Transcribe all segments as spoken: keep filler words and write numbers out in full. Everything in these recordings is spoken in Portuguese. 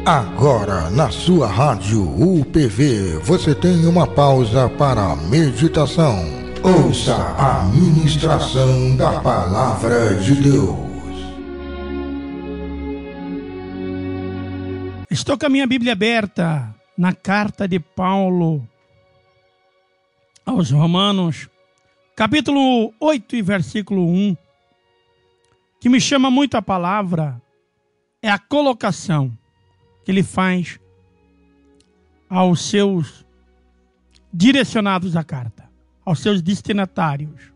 Agora, na sua rádio U P V, você tem uma pausa para a meditação. Ouça a ministração da Palavra de Deus. Estou com a minha Bíblia aberta na carta de Paulo aos Romanos, capítulo oito e versículo um, que me chama muito a palavra, é a colocação que ele faz aos seus direcionados à carta, aos seus destinatários.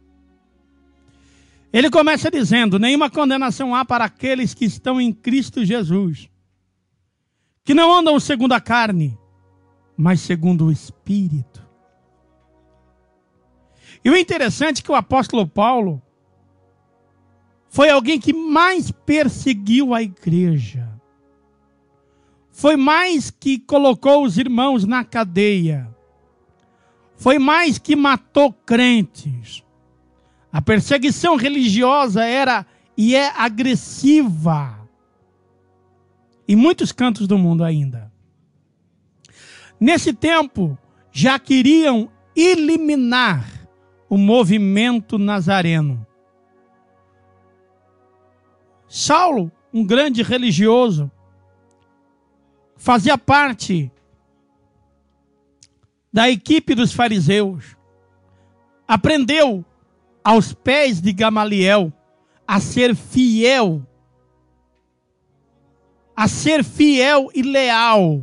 Ele começa dizendo: nenhuma condenação há para aqueles que estão em Cristo Jesus, que não andam segundo a carne, mas segundo o Espírito. E o interessante é que o apóstolo Paulo foi alguém que mais perseguiu a igreja. Foi mais que colocou os irmãos na cadeia. Foi mais que matou crentes. A perseguição religiosa era e é agressiva em muitos cantos do mundo ainda. Nesse tempo, já queriam eliminar o movimento nazareno. Saulo, um grande religioso, fazia parte da equipe dos fariseus. Aprendeu aos pés de Gamaliel a ser fiel, a ser fiel e leal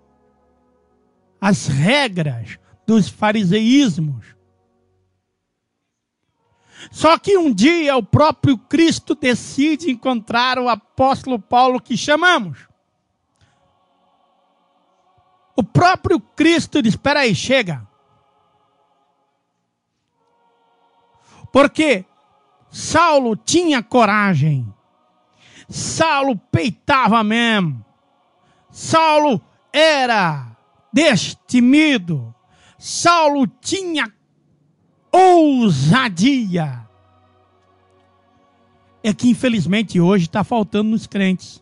às regras dos fariseísmos. Só que um dia o próprio Cristo decide encontrar o apóstolo Paulo que chamamos. O próprio Cristo diz: espera aí, chega. Porque Saulo tinha coragem. Saulo peitava mesmo. Saulo era destemido. Saulo tinha ousadia. É que infelizmente hoje está faltando nos crentes.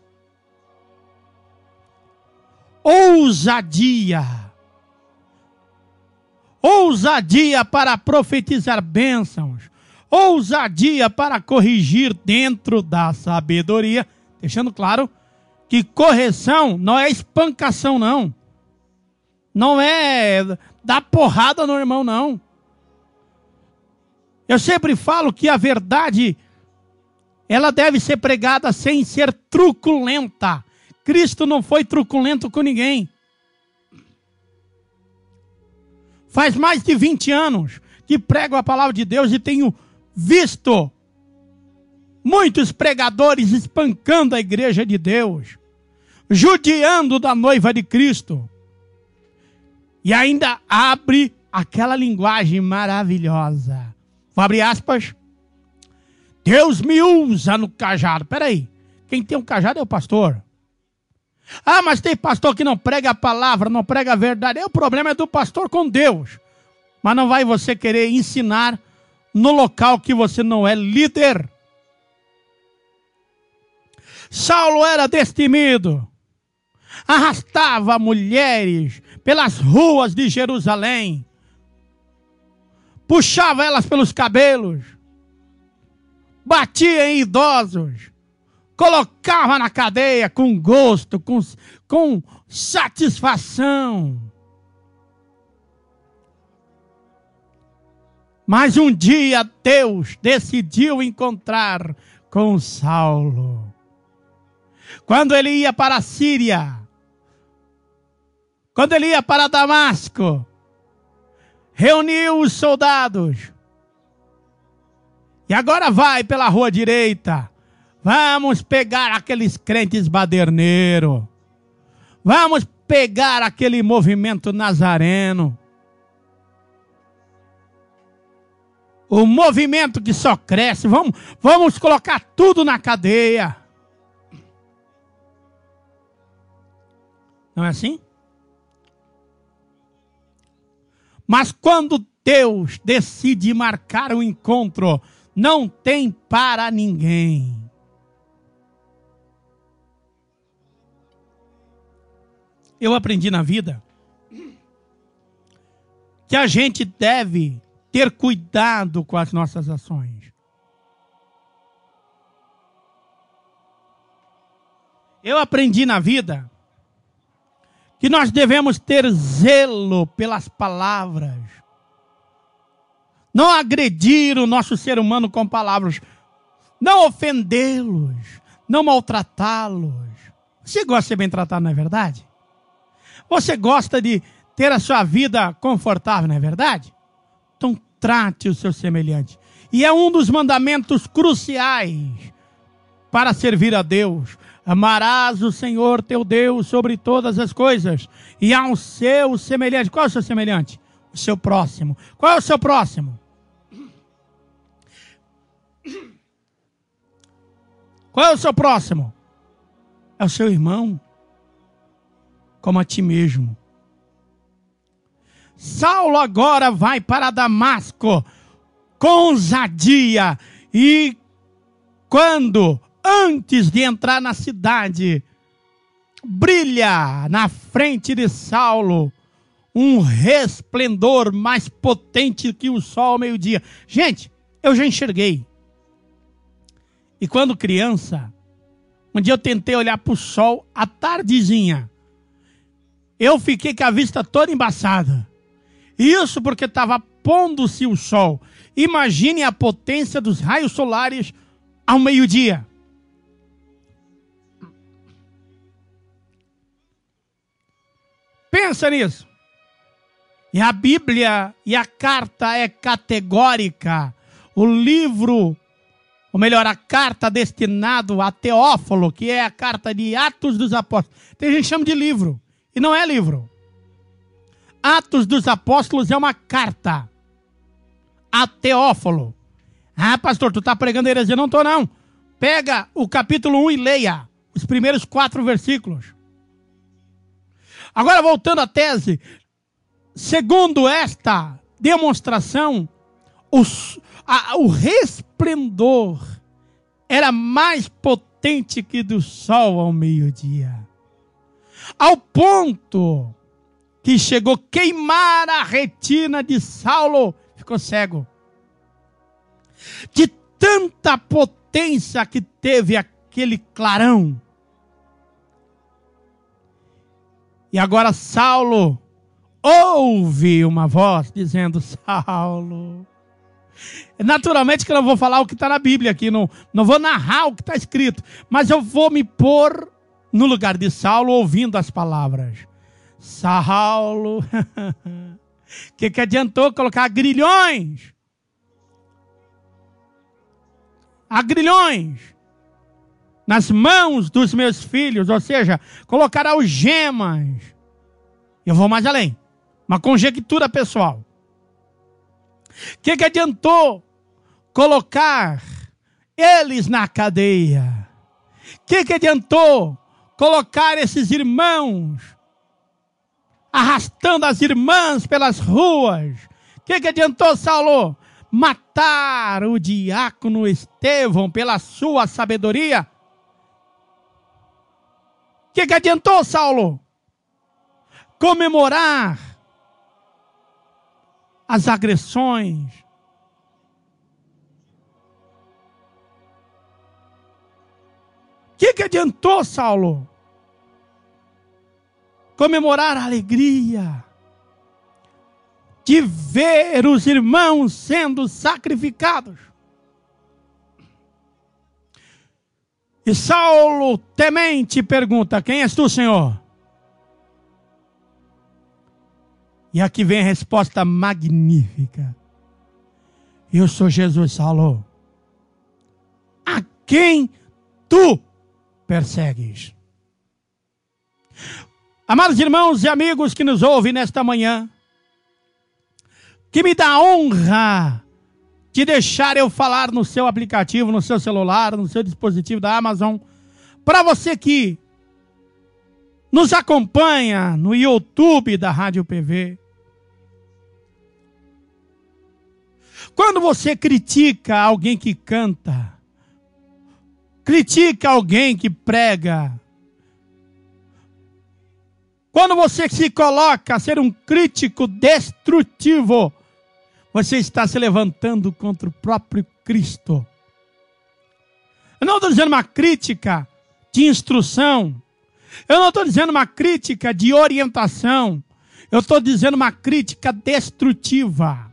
Ousadia. Ousadia para profetizar bênçãos. Ousadia para corrigir dentro da sabedoria. Deixando claro que correção não é espancação, não. Não é dar porrada no irmão, não. Eu sempre falo que a verdade, ela deve ser pregada sem ser truculenta. Cristo não foi truculento com ninguém. Faz mais de vinte anos que prego a palavra de Deus e tenho visto muitos pregadores espancando a igreja de Deus, judiando da noiva de Cristo. E ainda abre aquela linguagem maravilhosa. Vou abrir aspas. Deus me usa no cajado. Peraí, quem tem um cajado é o pastor. Ah, mas tem pastor que não prega a palavra, não prega a verdade. O problema é do pastor com Deus. Mas não vai você querer ensinar no local que você não é líder. Saulo era destemido. Arrastava mulheres pelas ruas de Jerusalém. Puxava elas pelos cabelos. Batia em idosos. Colocava na cadeia com gosto, com, com satisfação. Mas um dia Deus decidiu encontrar com Saulo. Quando ele ia para a Síria, quando ele ia para Damasco, reuniu os soldados. E agora vai pela rua direita. Vamos pegar aqueles crentes baderneiros. Vamos pegar aquele movimento nazareno. O movimento que só cresce. Vamos, vamos colocar tudo na cadeia. Não é assim? Mas quando Deus decide marcar o encontro, não tem para ninguém. Eu aprendi na vida que a gente deve ter cuidado com as nossas ações. Eu aprendi na vida que nós devemos ter zelo pelas palavras. Não agredir o nosso ser humano com palavras. Não ofendê-los. Não maltratá-los. Você gosta de ser bem tratado, não é verdade? Você gosta de ter a sua vida confortável, não é verdade? Então trate o seu semelhante. E é um dos mandamentos cruciais para servir a Deus. Amarás o Senhor teu Deus sobre todas as coisas e ao seu semelhante. Qual é o seu semelhante? O seu próximo. Qual é o seu próximo? Qual é o seu próximo? É o seu irmão, como a ti mesmo. Saulo agora vai para Damasco com ousadia e quando, antes de entrar na cidade, brilha na frente de Saulo um resplendor mais potente que o sol ao meio-dia. Gente, eu já enxerguei. E quando criança, um dia eu tentei olhar para o sol à tardezinha. Eu fiquei com a vista toda embaçada. Isso porque estava pondo-se o sol. Imagine a potência dos raios solares ao meio-dia. Pensa nisso. E a Bíblia e a carta é categórica. O livro, ou melhor, a carta destinada a Teófilo, que é a carta de Atos dos Apóstolos. Tem gente que chama de livro, e não é livro. Atos dos Apóstolos é uma carta a Teófilo. Ah, pastor, tu está pregando heresia? Não estou, não. Pega o capítulo um e leia os primeiros quatro versículos. Agora, voltando à tese, segundo esta demonstração, os, a, o resplendor era mais potente que do sol ao meio-dia. Ao ponto que chegou a queimar a retina de Saulo, ficou cego. De tanta potência que teve aquele clarão. E agora Saulo ouve uma voz dizendo: Saulo. Naturalmente que eu não vou falar o que está na Bíblia aqui, não, não vou narrar o que está escrito, mas eu vou me pôr no lugar de Saulo ouvindo as palavras. Saulo, o que, que adiantou colocar grilhões? Agrilhões nas mãos dos meus filhos, ou seja, colocar algemas. Eu vou mais além, uma conjectura pessoal. O que, que adiantou colocar eles na cadeia? O que, que adiantou colocar esses irmãos, arrastando as irmãs pelas ruas? O que, que adiantou, Saulo? Matar o diácono Estevão pela sua sabedoria? O que, que adiantou, Saulo? Comemorar as agressões. O que, que adiantou, Saulo? Comemorar a alegria de ver os irmãos sendo sacrificados. E Saulo, temente, pergunta: quem és tu, Senhor? E aqui vem a resposta magnífica: eu sou Jesus, Saulo, a quem tu persegues. Amados irmãos e amigos que nos ouvem nesta manhã, que me dá a honra de deixar eu falar no seu aplicativo, no seu celular, no seu dispositivo da Amazon, para você que nos acompanha no YouTube da Rádio P V. Quando você critica alguém que canta, critica alguém que prega, Quando você se coloca a ser um crítico destrutivo, você está se levantando contra o próprio Cristo. Eu não estou dizendo uma crítica de instrução. Eu não estou dizendo uma crítica de orientação. Eu estou dizendo uma crítica destrutiva.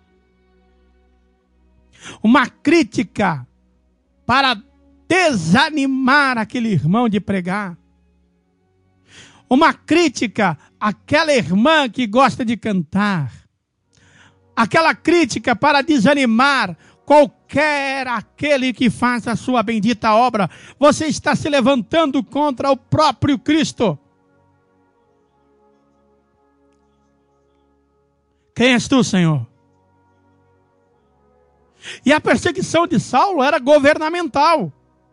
Uma crítica para desanimar aquele irmão de pregar. Uma crítica àquela irmã que gosta de cantar. Aquela crítica para desanimar qualquer aquele que faz a sua bendita obra. Você está se levantando contra o próprio Cristo. Quem és tu, Senhor? E a perseguição de Saulo era governamental.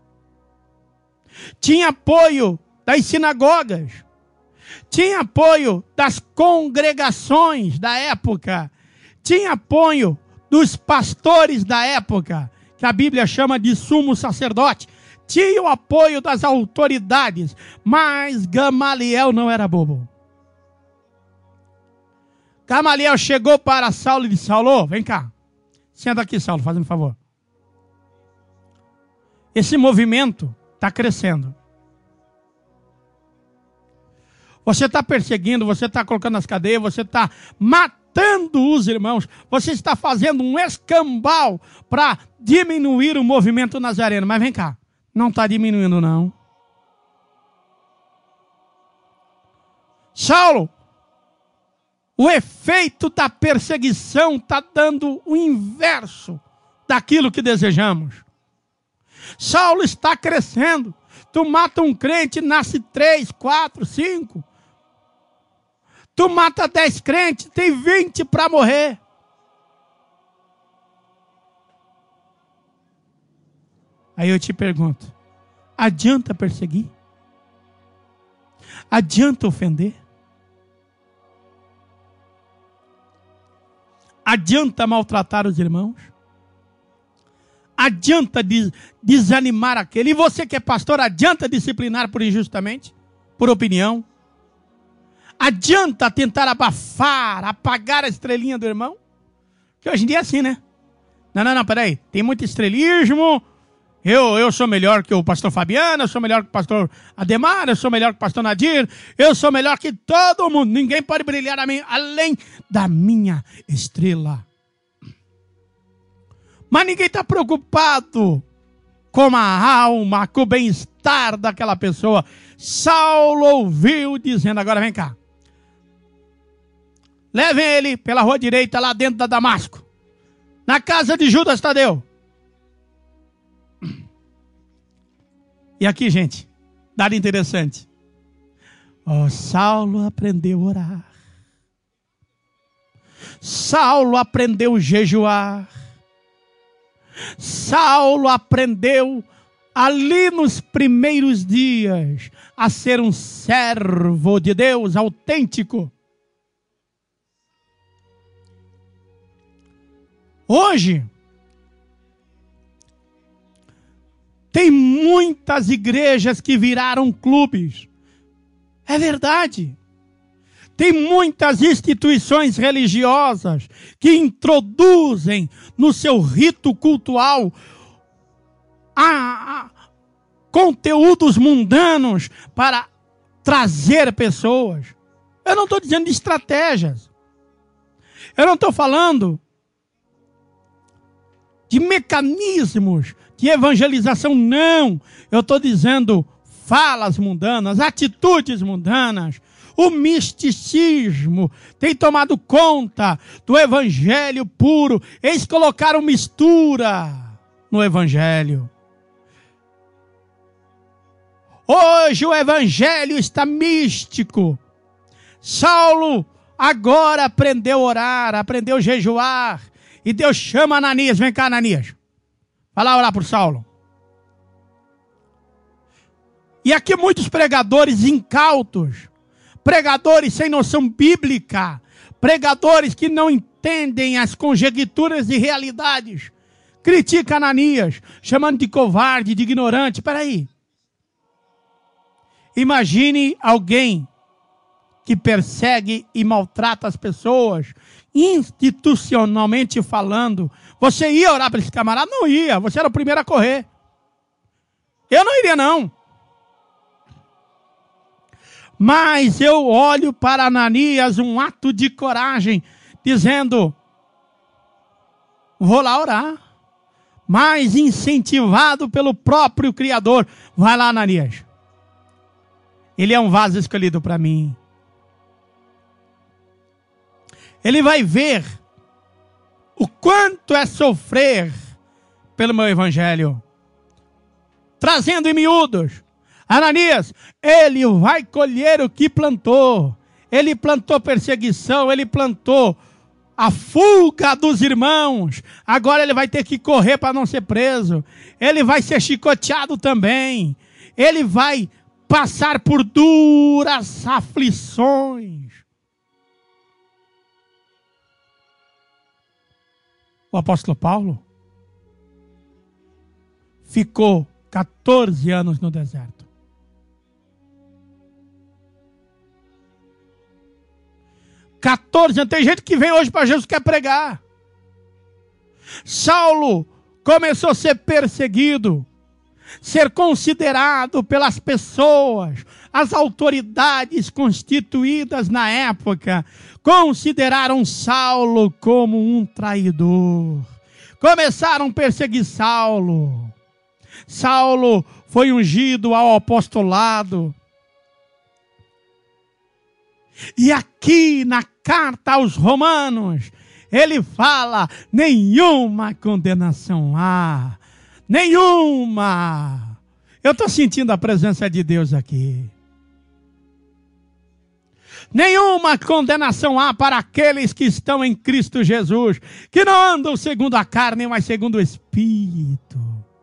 Tinha apoio das sinagogas. Tinha apoio das congregações da época. Tinha apoio dos pastores da época, que a Bíblia chama de sumo sacerdote. Tinha o apoio das autoridades, mas Gamaliel não era bobo. Gamaliel chegou para Saulo e disse: Saulo, vem cá. Senta aqui, Saulo, fazendo um favor. Esse movimento está crescendo. Você está perseguindo, você está colocando nas cadeias, você está matando os irmãos. Você está fazendo um escambau para diminuir o movimento nazareno. Mas vem cá, não está diminuindo não. Saulo, o efeito da perseguição está dando o inverso daquilo que desejamos. Saulo está crescendo. Tu mata um crente, nasce três, quatro, cinco. Tu mata dez crentes, tem vinte para morrer. Aí eu te pergunto, adianta perseguir? Adianta ofender? Adianta maltratar os irmãos? Adianta des- desanimar aquele? E você que é pastor, adianta disciplinar por injustamente? Por opinião? Adianta tentar abafar, apagar a estrelinha do irmão? Que hoje em dia é assim, né? Não, não, não, peraí. Tem muito estrelismo. Eu, eu sou melhor que o pastor Fabiano, eu sou melhor que o pastor Ademar, eu sou melhor que o pastor Nadir, eu sou melhor que todo mundo. Ninguém pode brilhar a mim, além da minha estrela. Mas ninguém está preocupado com a alma, com o bem-estar daquela pessoa. Saulo ouviu dizendo, agora vem cá. Levem ele pela rua direita lá dentro da Damasco. Na casa de Judas Tadeu. E aqui, gente, dado interessante. Oh, Saulo aprendeu a orar. Saulo aprendeu a jejuar. Saulo aprendeu ali nos primeiros dias a ser um servo de Deus autêntico. Hoje, tem muitas igrejas que viraram clubes. É verdade. Tem muitas instituições religiosas que introduzem no seu rito cultual a, a, conteúdos mundanos para trazer pessoas. Eu não estou dizendo de estratégias. Eu não estou falando de mecanismos de evangelização, não. Eu estou dizendo falas mundanas, atitudes mundanas. O misticismo tem tomado conta do evangelho puro. Eles colocaram mistura no evangelho. Hoje o evangelho está místico. Saulo agora aprendeu a orar, aprendeu a jejuar. E Deus chama Ananias, vem cá, Ananias. Vai lá orar por Saulo. E aqui muitos pregadores incautos, pregadores sem noção bíblica, pregadores que não entendem as conjecturas e realidades, critica Ananias, chamando de covarde, de ignorante. Espera aí. Imagine alguém que persegue e maltrata as pessoas, institucionalmente falando, você ia orar para esse camarada? Não ia, você era o primeiro a correr. Eu não iria não. Mas eu olho para Ananias, um ato de coragem, dizendo, vou lá orar. Mas incentivado pelo próprio Criador. Vai lá, Ananias. Ele é um vaso escolhido para mim. Ele vai ver o quanto é sofrer pelo meu evangelho. Trazendo em miúdos, Ananias, ele vai colher o que plantou. Ele plantou perseguição, ele plantou a fuga dos irmãos. Agora ele vai ter que correr para não ser preso. Ele vai ser chicoteado também. Ele vai passar por duras aflições. O apóstolo Paulo ficou quatorze anos no deserto. quatorze anos. Tem gente que vem hoje para Jesus e quer pregar. Saulo começou a ser perseguido, ser considerado pelas pessoas, as autoridades constituídas na época, consideraram Saulo como um traidor. Começaram a perseguir Saulo. Saulo foi ungido ao apostolado. E aqui na carta aos Romanos, ele fala, nenhuma condenação há. Nenhuma. Eu estou sentindo a presença de Deus aqui. Nenhuma condenação há para aqueles que estão em Cristo Jesus, que não andam segundo a carne, mas segundo o Espírito.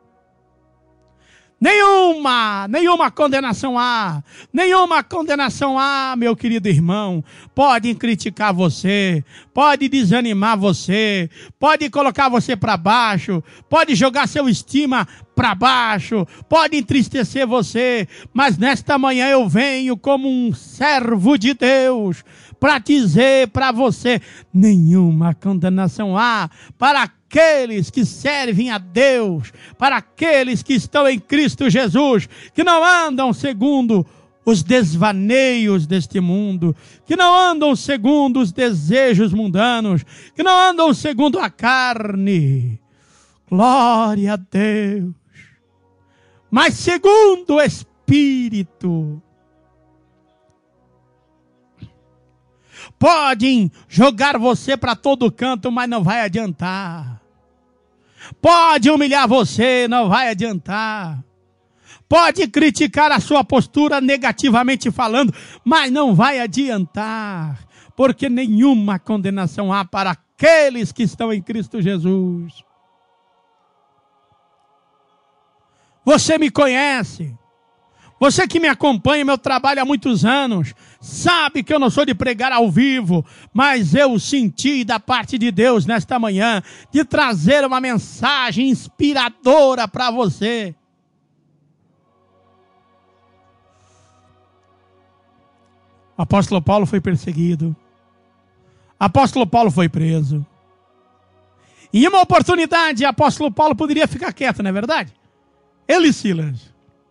Nenhuma, nenhuma condenação há, nenhuma condenação há, meu querido irmão. Podem criticar você, pode desanimar você, pode colocar você para baixo, pode jogar seu estima para baixo, pode entristecer você, mas nesta manhã eu venho como um servo de Deus para dizer para você, nenhuma condenação há para aqueles que servem a Deus, para aqueles que estão em Cristo Jesus, que não andam segundo os desvaneios deste mundo, que não andam segundo os desejos mundanos, que não andam segundo a carne. Glória a Deus. Mas segundo o Espírito. Podem jogar você para todo canto, mas não vai adiantar. Pode humilhar você, não vai adiantar. Pode criticar a sua postura negativamente falando, mas não vai adiantar. Porque nenhuma condenação há para aqueles que estão em Cristo Jesus. Você me conhece. Você que me acompanha, meu trabalho há muitos anos, sabe que eu não sou de pregar ao vivo, mas eu senti da parte de Deus nesta manhã de trazer uma mensagem inspiradora para você. O apóstolo Paulo foi perseguido. O apóstolo Paulo foi preso. Em uma oportunidade, o apóstolo Paulo poderia ficar quieto, não é verdade? Ele e Silas.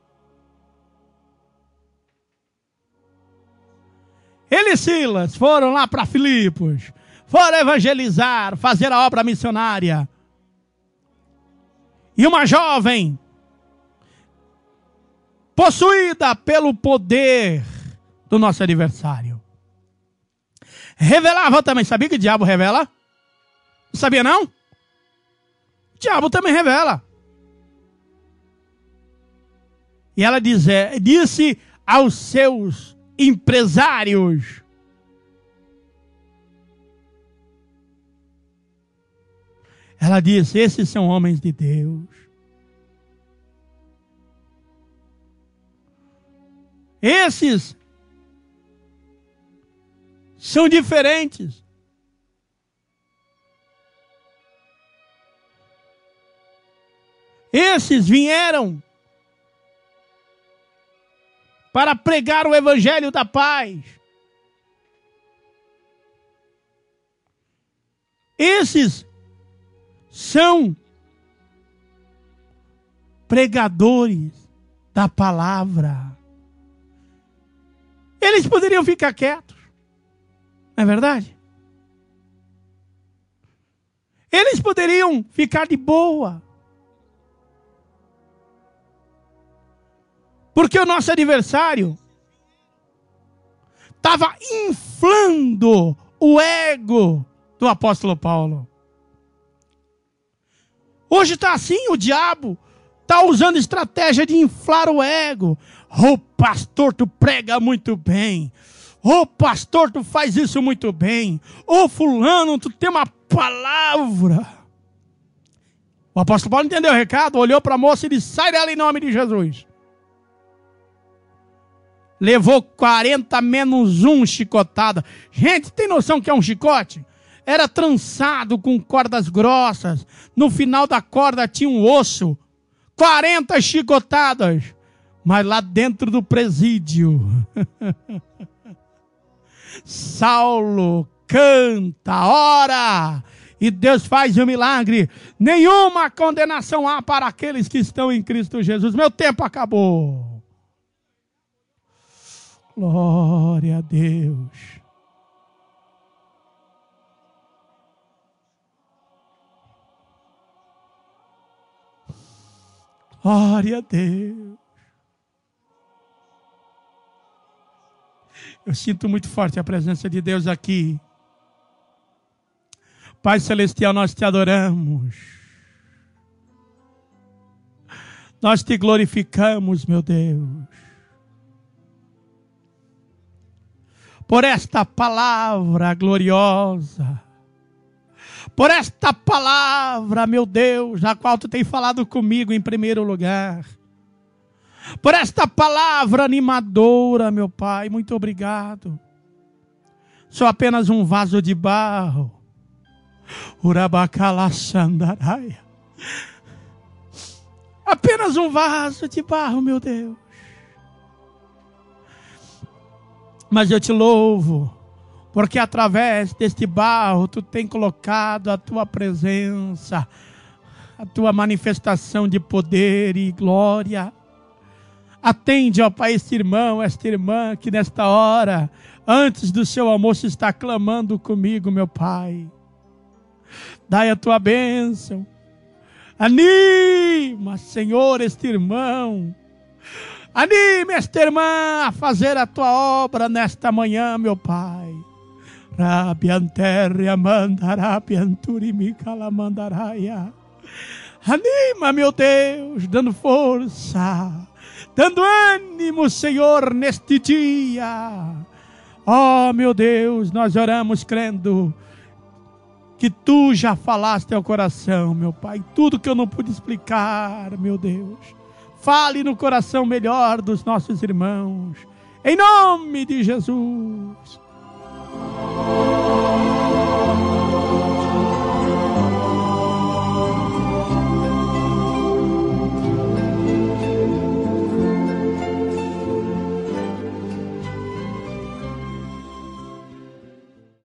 Ele e Silas foram lá para Filipos, foram evangelizar, fazer a obra missionária. E uma jovem, possuída pelo poder do nosso adversário, revelava também. Sabia que o diabo revela? Não sabia não? O diabo também revela. E ela diz, é, disse aos seus empresários, ela disse, esses são homens de Deus. Esses são diferentes. Esses vieram para pregar o evangelho da paz. Esses são pregadores da palavra. Eles poderiam ficar quietos, não é verdade? Eles poderiam ficar de boa. Porque o nosso adversário estava inflando o ego do apóstolo Paulo. Hoje está assim, o diabo está usando estratégia de inflar o ego. Ô oh, pastor, tu prega muito bem. Ô oh, pastor, tu faz isso muito bem. Ô oh, fulano, tu tem uma palavra. O apóstolo Paulo entendeu o recado, olhou para a moça e disse: sai dela em nome de Jesus. Levou quarenta menos um chicotada. Gente, tem noção que é um chicote? Era trançado com cordas grossas. No final da corda tinha um osso. quarenta chicotadas. Mas lá dentro do presídio, Saulo canta, ora, e Deus faz um milagre. Nenhuma condenação há para aqueles que estão em Cristo Jesus. Meu tempo acabou. Glória a Deus. Glória a Deus. Eu sinto muito forte a presença de Deus aqui. Pai Celestial, nós te adoramos. Nós te glorificamos, meu Deus. Por esta palavra gloriosa. Por esta palavra, meu Deus, a qual tu tem falado comigo em primeiro lugar. Por esta palavra animadora, meu Pai, muito obrigado. Sou apenas um vaso de barro. Urabacalaçandaraia. Apenas um vaso de barro, meu Deus. Mas eu te louvo, porque através deste barro tu tem colocado a tua presença, a tua manifestação de poder e glória. Atende, ó Pai, este irmão, esta irmã que nesta hora, antes do seu almoço, está clamando comigo, meu Pai. Dai a tua bênção. Anima, Senhor, este irmão. Anime esta irmã a fazer a tua obra nesta manhã, meu Pai. Rabianterra mandarapia. Anima, meu Deus, dando força, dando ânimo, Senhor, neste dia. Oh, meu Deus, nós oramos crendo que tu já falaste ao coração, meu Pai. Tudo que eu não pude explicar, meu Deus. Fale no coração melhor dos nossos irmãos. Em nome de Jesus.